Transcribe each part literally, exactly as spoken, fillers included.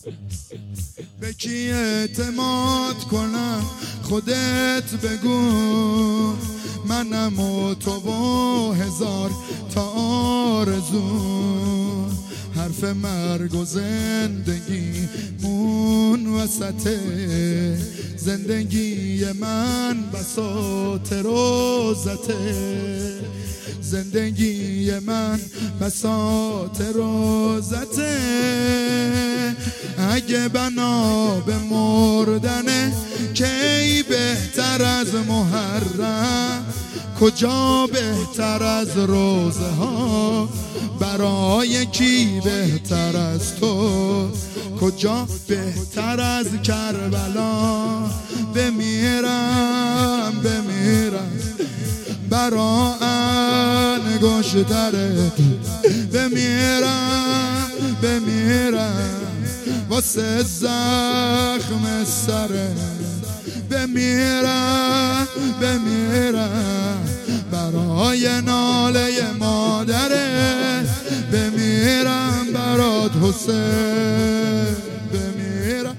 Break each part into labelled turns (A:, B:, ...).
A: به کی اعتماد کنم خودت بگو، منم و تو و هزار تا آرزو. حرف مرگ و زندگی مون وسط زندگی من بساط روزته، زندگی من بساط روزته. اگه بنا به مردنه کی بهتر از محرم، کجا بهتر از روزه ها، برای کی بهتر از تو، کجا بهتر از کربلا. بمیرم بمیرم برا انگشتره، بمیرم بمیرم واسه زخم سره، بمیرم بمیرم برای ناله مادره، بمیرم برات حسین، بمیرم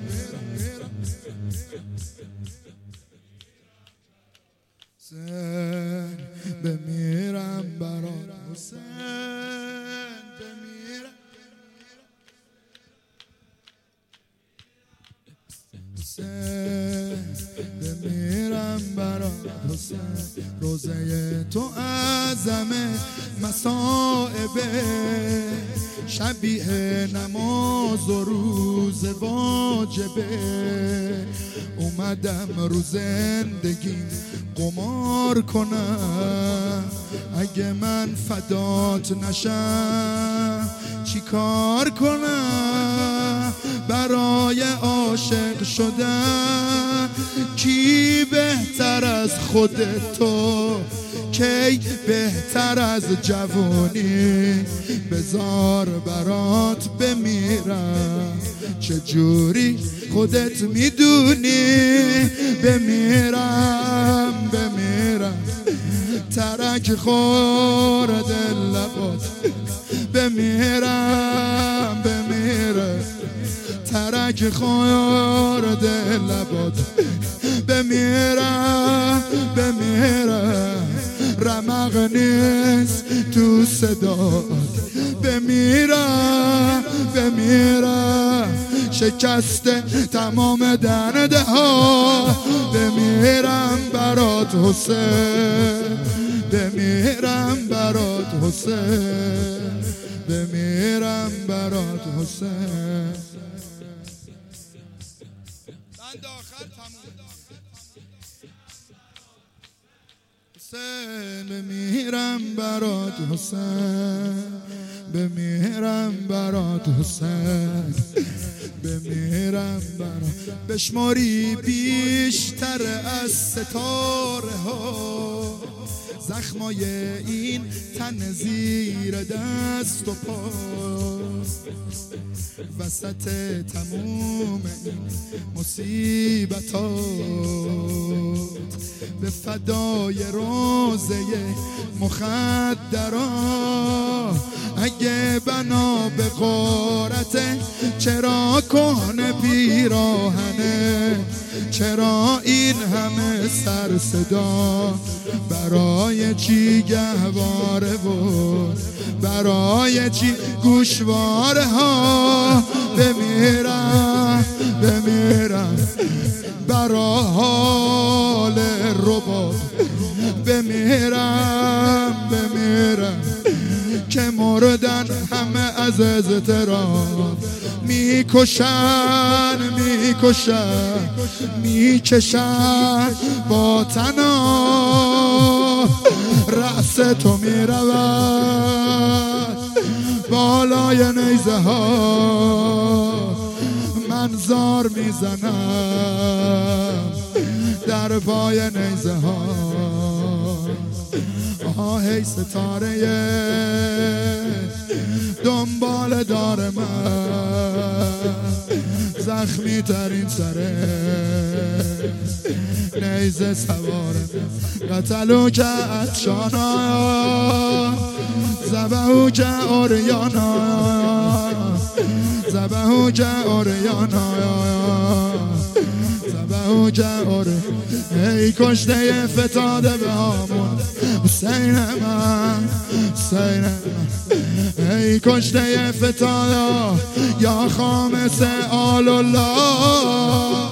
A: حسین، بمیرم برات حسین، بمیرم حسین، بمیرم برات حسین. روزه تو اعظمه مصائبه، شبیه نماز و روز واجبه. اومدم رو زندگیم قمار کنم، اگه من فدات نشم چی کار کنم. برای عاشق شدن کی بهتر از خودت تو، کی بهتر از جوانی. بذار برات بمیرم چجوری خودت میدونی، بمیرم بمیرم ترک خورد لبات، بمیرم بمیرم ترک خورد لبات، بمیرم بمیرم رمق نیست تو صدات، بمیرم بمیرم شکسته تمام دنده ها، بمیرم برات حسین، بمیرم برات حسین، بمیرم برات حسین. بند آخر تموم. حسین بمیرم برات حسین، بمیرم برات حسین، بمیرم برات. بشماری بیشتر از ستاره ها زخمای این تن زیر دست و پا، وسط تموم این مصیبتات به فدای روزه مخدرات. اگه بنا به غارته چرا کهنه پیراهنه، چرا این همه سر صدا، برای چی گهواره و برای چی گوشواره ها، بمیرم بمیرم برا حال ربات، بمیرم بمیرم که مردن همه از اضطراب، میکشن میکشن میکشن با تنها، رأس تو میرود بالای نیزه ها، من زار میزنم در پای نیزه ها. آه ای ستاره دنبال دار من، زخمی ترین سره نیزه سواره، قتلو که اتشانا زبهو که اوریانا، زبهو جعوریانا زبهو جعوری ای کشته فتاده به هامون حسین من حسین من ای کشته فتاده یا خامس آل الله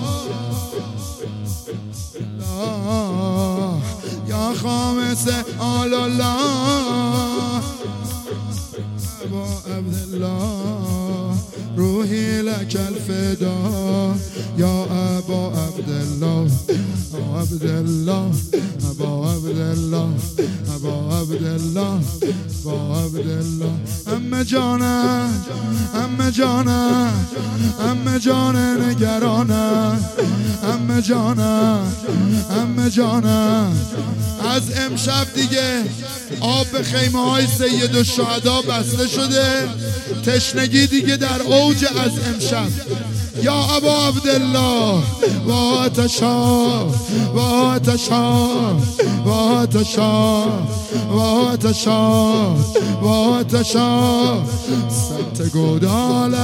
A: یا خامس آل الله ابا عبدالله روحی لک الفدا یا ابا عبدالله ابا عبدالله ابا عبدالله ابا عبدالله ابا عبدالله ام جانه ام جانه ام جانه نگرانه ام جانه ام جانه از امشب دیگه آب به خیمه های سید الشهدا بسته شده، تشنگی دیگه در اوج از امشب. یا ابا عبدالله و آتشا و آتشا و آتشا و آتشا و آتشا سمت گودالت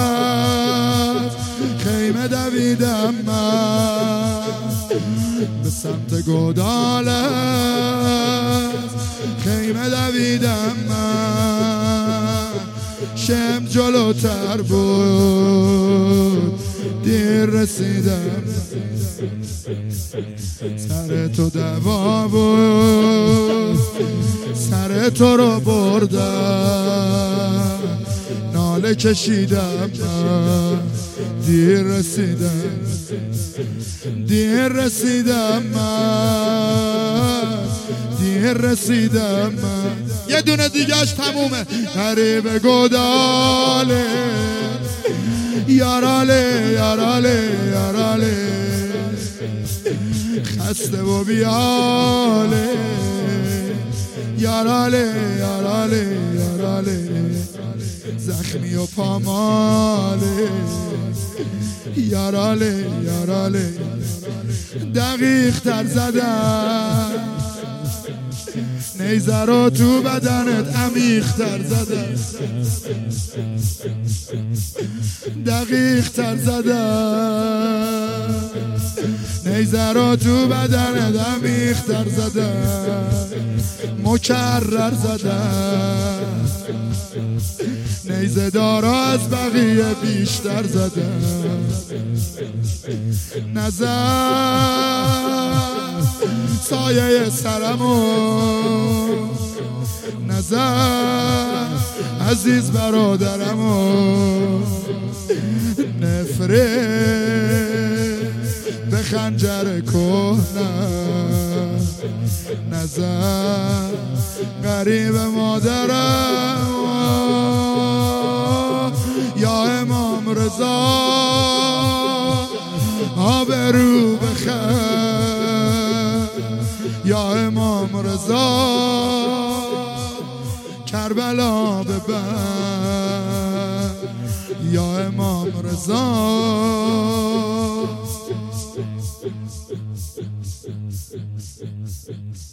A: خیمه دویدم من، به سمت گودالت خیمه دویدم من، شم جلوتر بود دیر رسیدم، سر تو دوا بود سر تو رو بردم، ناله کشیدم من دیر رسیدم دیر رسیدم من دیر رسیدم من. یه دونه دیگهش تمومه. غریب گوداله یاراله یاراله یاراله خسته و بیاله یاراله یاراله یاراله زخمی و پاماله یاراله یاراله دقیق تر زدن نیزه رو تو بدنت عمیق تر زدن دقیق تر زدن نیزه رو تو بدنت عمیق تر زدن مکرر زدن نیزه دارا از بقیه بیشتر زدن نظر سایه سرمو نظر عزیز برادرمو نفرت به خنجر کهنه نظر غریب مادرم یا امام رضا آبرو بخیر یا امام رضا کربلا ببر یا امام رضا